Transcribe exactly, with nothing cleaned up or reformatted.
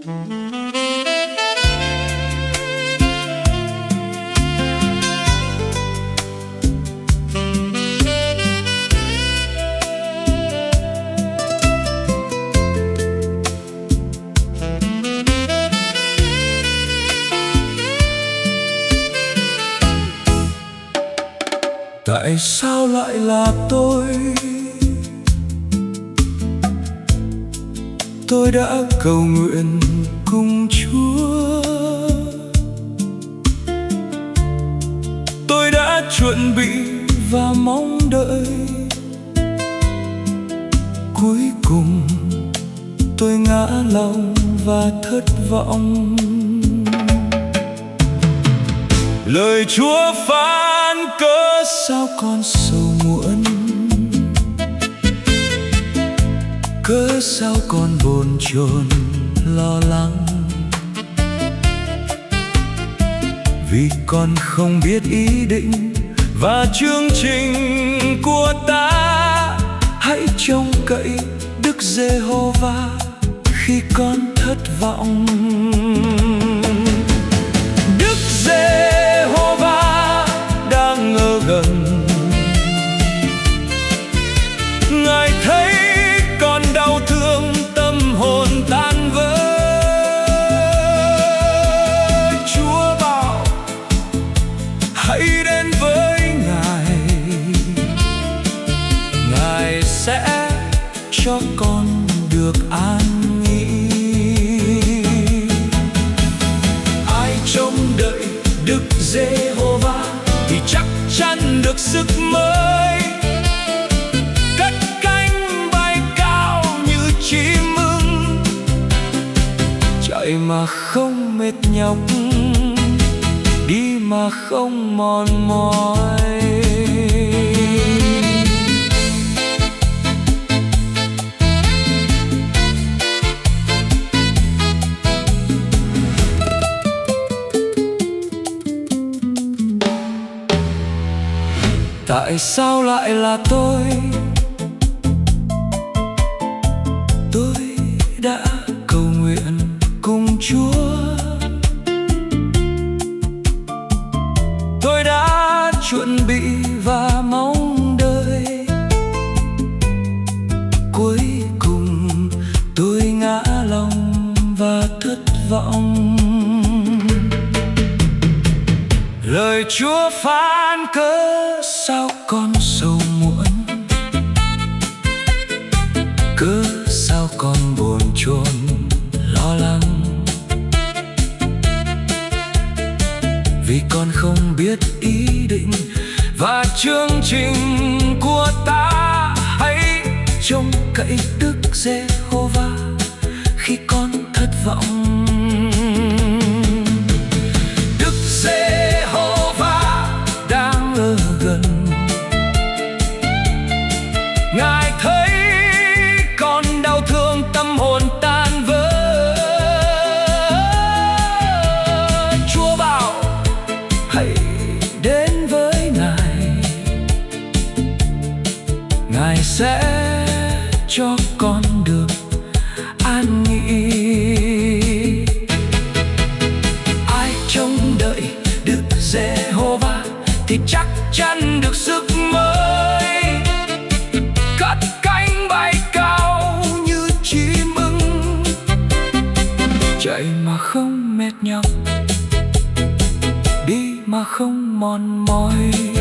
Tại sao lại là tôi? Tôi đã cầu nguyện cùng Chúa, tôi đã chuẩn bị và mong đợi. Cuối cùng tôi ngã lòng và thất vọng. Lời Chúa phán cớ sao con sầu muộn, cớ sao con bồn chồn lo lắng. Vì con không biết ý định và chương trình của ta. Hãy trông cậy Đức Giê-hô-va khi con thất vọng. Đức Giê-hô-va đang ở gần, Ngài thấy con đau thương tâm hồn tan vỡ. Chúa bảo hãy đến với Ngài, Ngài sẽ cho con được an nghỉ. Ai trông đợi Đức Giê-hô-va thì chắc chắn được sức mới, cất cánh bay cao như chim ưng, chạy mà không mệt nhọc, đi mà không mòn mỏi. Tại sao lại là tôi? Tôi đã cầu nguyện cùng Chúa, tôi đã chuẩn bị và mong đợi. Cuối cùng tôi ngã lòng và thất vọng. Lời Chúa phán cớ sao con sầu muộn, cớ sao con bồn chồn lo lắng. Vì con không biết ý định và chương trình của ta. Hãy trông cậy Đức Giê-hô-va khi con thất vọng. Đức Giê-hô-va đang ở gần, Ngài thấy con đau thương tâm hồn tan vỡ. Chúa bảo hãy đến với Ngài, Ngài sẽ cho con được an nghỉ. Ai trông đợi Đức Giê-hô-va thì chắc chắn được sức mới, cất cánh bay cao như chim ưng, chạy mà không mệt nhọc, đi mà không mòn mỏi.